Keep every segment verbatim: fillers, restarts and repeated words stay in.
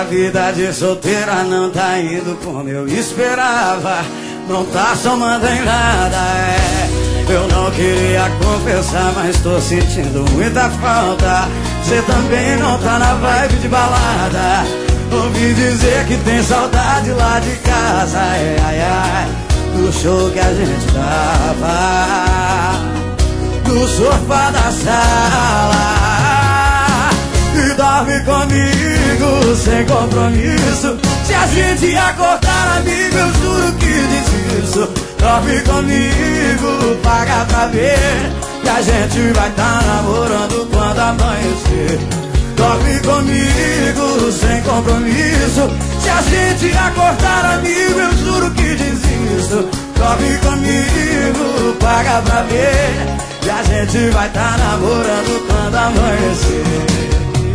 vida de solteira não tá indo como eu esperava. Não tá somando em nada, é. Eu não queria confessar, mas tô sentindo muita falta. Cê também não tá na vibe de balada. Ouvi dizer que tem saudade lá de casa, ai, ai, ai, do show que a gente dava, do sofá da sala. E dorme comigo sem compromisso. Se a gente acordar amigo, eu juro que diz isso. Dorme comigo, paga pra ver que a gente vai tá namorando quando amanhecer. Dorme comigo sem compromisso. Se a gente acordar amigo, eu juro que diz isso. Dorme comigo, paga pra ver que a gente vai tá namorando quando amanhecer.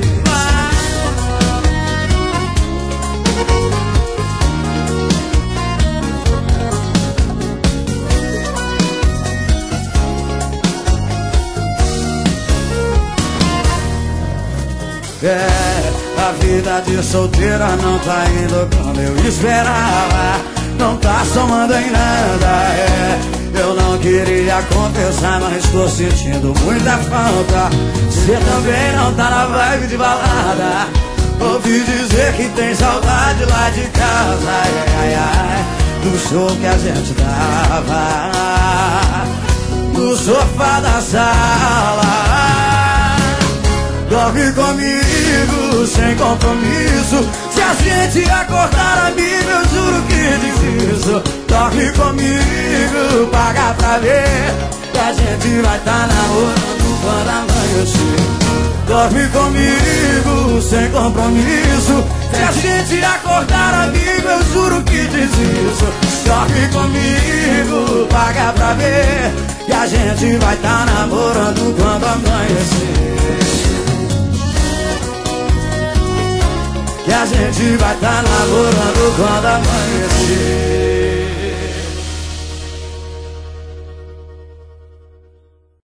É, a vida de solteira não tá indo como eu esperava. Não tá somando em nada, é. Eu não queria confessar, mas tô sentindo muita falta. Você também não tá na vibe de balada. Ouvi dizer que tem saudade lá de casa, ai, ai, ai, do show que a gente dava, no sofá da sala. Dorme comigo sem compromisso. Se a gente acordar amigo, eu juro que diz isso. Dorme comigo, paga pra ver que a gente vai tá namorando quando amanhecer. Dorme comigo sem compromisso. Se a gente acordar amigo, eu juro que diz isso. Dorme comigo, paga pra ver que a gente vai tá namorando quando amanhecer. Que a gente vai tá namorando quando amanhecer.